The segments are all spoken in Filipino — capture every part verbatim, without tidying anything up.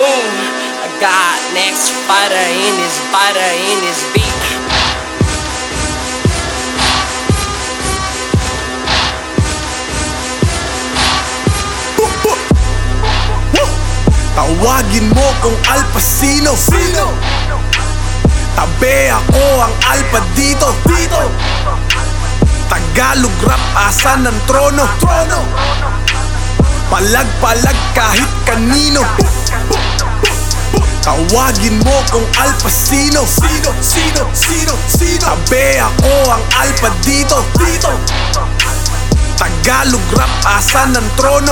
boom. I got next fighter in this fighter in this beat. Tawagin mo kung Al Pacino. Sino? Tabi ako ang Alpha dito. Dito. Tagalog rap, asan ang trono? Trono. Palag-palag kahit kanino. Tawagin mo kung Al Pacino. Sino? Sino? Sino? Sino? Tabi ako ang Alpha dito. Dito. Tagalog rap, asan ang trono?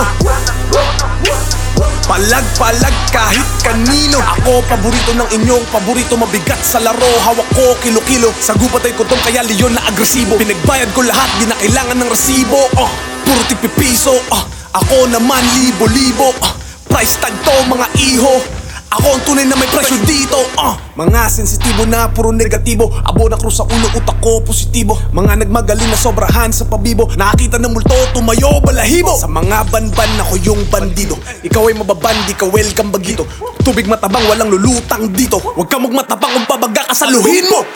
Palag-palag kahit kanino. Ako paborito ng inyong paborito. Mabigat sa laro, hawak ko kilo-kilo. Sa gubat ay kutong kaya leon na agresibo. Pinagbayad ko lahat, di na kailangan ng resibo. uh, Puro tipipiso. uh, Ako naman libo-libo. uh, Price tag to mga iho. Ako ang tunay na may presyo dito. uh. Mga sensitibo na puro negatibo. Abo na krus sa ulo, utak ko positibo. Mga nagmagaling na sobrahan sa pabibo. Nakakita ng multo, tumayo balahibo. Sa mga banban ako yung bandido. Ikaw ay mababandi ka, welcome bagito. Tubig matabang, walang lulutang dito. Huwag ka magmatabang kung pabaga kasaluhin mo.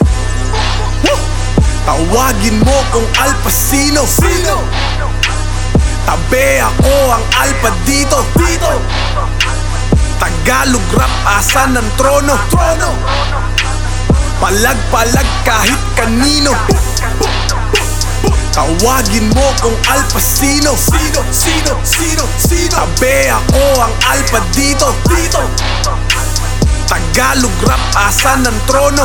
Tawagin mo kung Al Pacino. Sino? Tabi ako ang Alpha dito. Dito. Tagalog rap, asan ang trono? Trono. Palag-palag kahit kanino. Tawagin mo kung Al Pacino. Sino? Sino? Sino? Sino? Tabi ako ang Alpha dito. Dito. Tagalog rap, asan ang trono?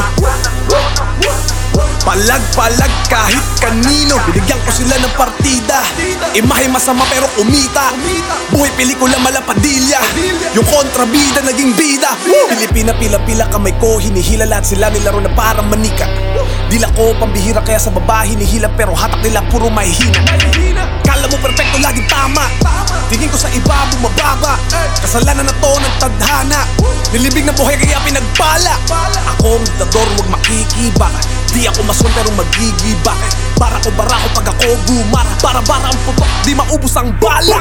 Palag-palag kahit kanino. Binigyan ko sila ng partida. Imahe masama pero kumita. Buhay pelikula malapadilya. Yung kontrabida naging bida. Pilipina pila-pila kamay ko hinihila. Lahat sila nilaro na parang manika. Dila ko pambihira kaya sa baba hinihila. Pero hatak nila puro mahihina. Kala mo perfecto laging tama. Tingin ko sa iba bumababa. Kasalanan na to ng tadhana. Nilibig na buhay kaya pinagpala. Ako ang ditador, huwag makikiba. Di ako mason pero magigiba. Para ko barako pag ako gumara. Para-bara ang putok, di maubos ang bala.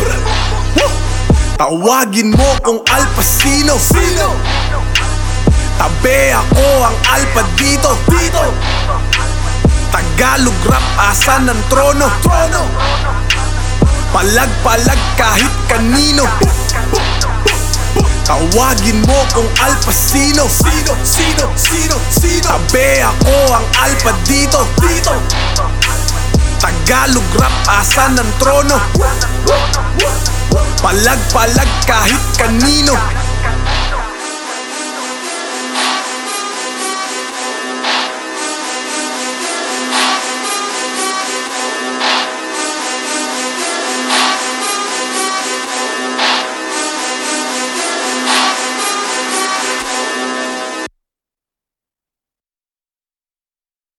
Tawagin mo kung Al Pacino. Sino? Tabi ako ang Alpha dito. Dito. Tagalog rap, asan ang trono? Trono. Palag-palag kahit kanino. Tawagin mo kung Al Pacino. Sino? Sino? Sino? Sino? Tabi ako ang Alpha dito. Dito. Tagalog rap, asan ang trono? Palag-palag kahit kanino.